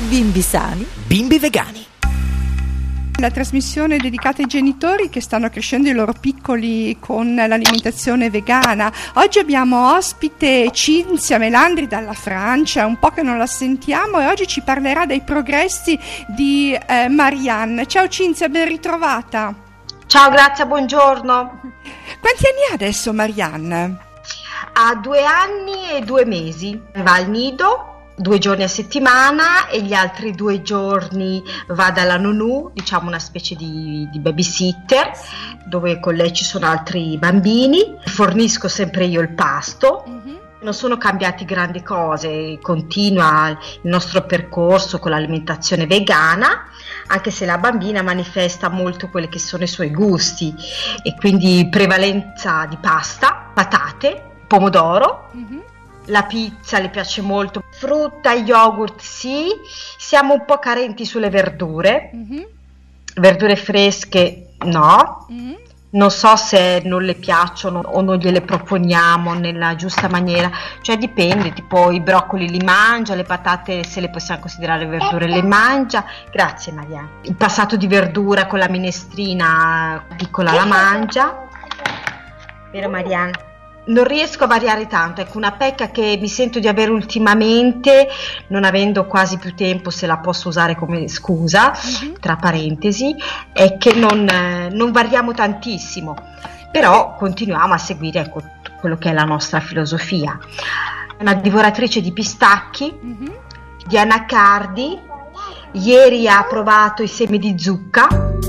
Bimbi sani, bimbi vegani. La trasmissione dedicata ai genitori che stanno crescendo i loro piccoli con l'alimentazione vegana. Oggi abbiamo ospite Cinzia Melandri dalla Francia, un po' che non la sentiamo, e oggi ci parlerà dei progressi di Marianne. Ciao Cinzia, ben ritrovata. Ciao, grazie, buongiorno. Quanti anni ha adesso Marianne? Ha 2 anni e 2 mesi. Va al nido 2 giorni a settimana e gli altri 2 giorni va dalla nonù, diciamo una specie di babysitter, dove con lei ci sono altri bambini. Fornisco sempre io il pasto. Non sono cambiati grandi cose, continua il nostro percorso con l'alimentazione vegana, anche se la bambina manifesta molto quelli che sono i suoi gusti, e quindi prevalenza di pasta, patate, pomodoro. La pizza le piace molto, frutta, yogurt sì, siamo un po' carenti sulle verdure, verdure fresche no, non so se non le piacciono o non gliele proponiamo nella giusta maniera, cioè dipende, tipo i broccoli li mangia, le patate se le possiamo considerare verdure le mangia. Grazie Maria. Il passato di verdura con la minestrina piccola la mangia, vero Marianne? Non riesco a variare tanto, ecco, una pecca che mi sento di avere ultimamente, non avendo quasi più tempo, se la posso usare come scusa, tra parentesi, è che non variamo tantissimo, però continuiamo a seguire, ecco, quello che è la nostra filosofia. Una divoratrice di pistacchi, di anacardi, ieri ha provato i semi di zucca.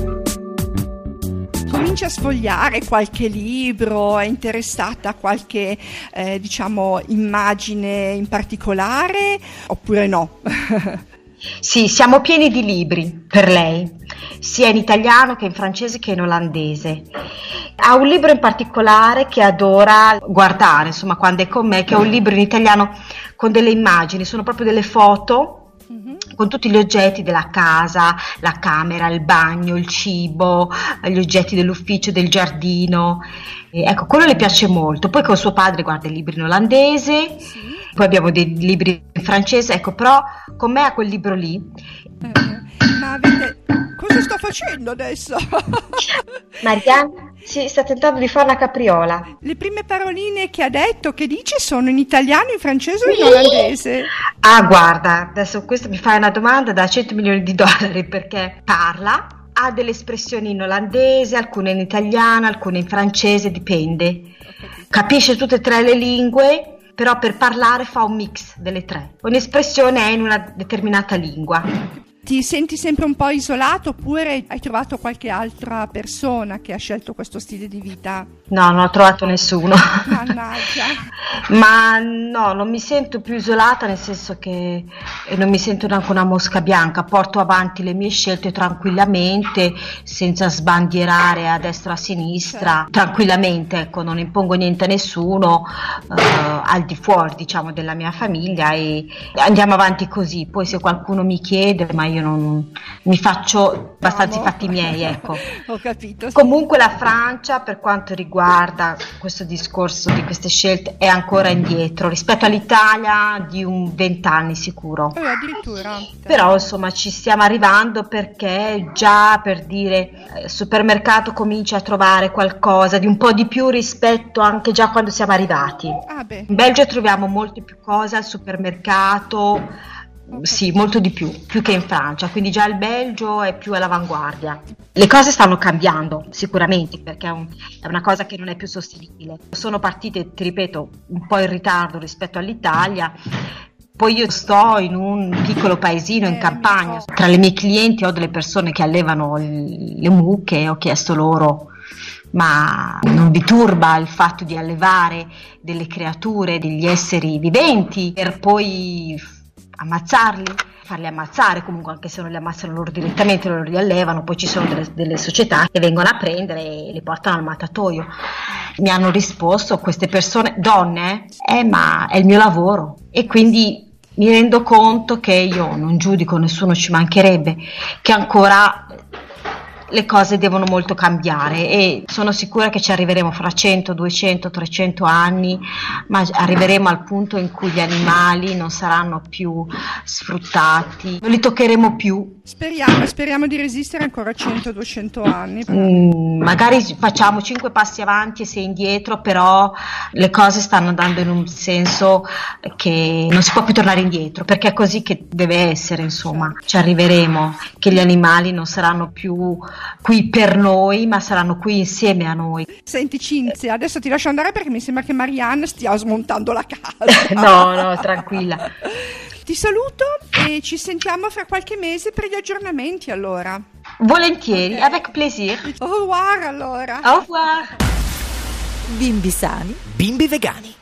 Comincia a sfogliare qualche libro, è interessata a qualche immagine in particolare oppure no? Sì, siamo pieni di libri per lei, sia in italiano che in francese che in olandese. Ha un libro in particolare che adora guardare, insomma, quando è con me, che è un libro in italiano con delle immagini, sono proprio delle foto con tutti gli oggetti della casa, la camera, il bagno, il cibo, gli oggetti dell'ufficio, del giardino. Ecco, quello le piace molto. Poi con suo padre guarda i libri in olandese, poi abbiamo dei libri in francese, ecco, però con me ha quel libro lì. Ma cosa sto facendo adesso? Marianne? Sì, sta tentando di fare la capriola. Le prime paroline che ha detto, che dice, sono in italiano, in francese o in olandese? Ah, guarda, adesso questo mi fai una domanda da $100 milioni, perché parla, ha delle espressioni in olandese, alcune in italiano, alcune in francese, dipende. Capisce tutte e 3 le lingue, però per parlare fa un mix delle 3. Ogni espressione è in una determinata lingua. Ti senti sempre un po' isolato oppure hai trovato qualche altra persona che ha scelto questo stile di vita? No, non ho trovato nessuno. Mannaggia. Ma no, non mi sento più isolata, nel senso che non mi sento neanche una mosca bianca, porto avanti le mie scelte tranquillamente, senza sbandierare a destra o a sinistra, tranquillamente, ecco, non impongo niente a nessuno, al di fuori, diciamo, della mia famiglia, e andiamo avanti così. Poi se qualcuno mi chiede, ma io non mi faccio abbastanza i fatti miei, ecco. Ho capito. Comunque la Francia, per quanto riguarda questo discorso di queste scelte, è ancora indietro rispetto all'Italia di un 20 anni sicuro. Addirittura. Però insomma ci stiamo arrivando, perché già, per dire, il supermercato comincia a trovare qualcosa di un po' di più rispetto anche già quando siamo arrivati. In Belgio troviamo molte più cose al supermercato. Sì, molto di più che in Francia, quindi già il Belgio è più all'avanguardia. Le cose stanno cambiando sicuramente, perché è una cosa che non è più sostenibile. Sono partite, ti ripeto, un po' in ritardo rispetto all'Italia. Poi io sto in un piccolo paesino in campagna, tra le mie clienti ho delle persone che allevano le mucche, e ho chiesto loro: ma non vi turba il fatto di allevare delle creature, degli esseri viventi, per poi ammazzarli, farli ammazzare, comunque, anche se non li ammazzano loro direttamente, loro li allevano, poi ci sono delle società che vengono a prendere e li portano al mattatoio. Mi hanno risposto queste persone, donne, ma è il mio lavoro, e quindi mi rendo conto che io non giudico, nessuno, ci mancherebbe, che ancora le cose devono molto cambiare e sono sicura che ci arriveremo fra 100, 200, 300 anni, ma arriveremo al punto in cui gli animali non saranno più sfruttati, non li toccheremo più. Speriamo di resistere ancora 100-200 anni. Magari facciamo 5 passi avanti e 6 indietro, però le cose stanno andando in un senso che non si può più tornare indietro, perché è così che deve essere, insomma. Ci arriveremo, che gli animali non saranno più qui per noi, ma saranno qui insieme a noi. Senti Cinzia, adesso ti lascio andare perché mi sembra che Marianne stia smontando la casa. No, tranquilla. Ti saluto e ci sentiamo fra qualche mese per gli aggiornamenti allora. Volentieri, avec plaisir. Au revoir allora. Au revoir. Bimbi sani, bimbi vegani.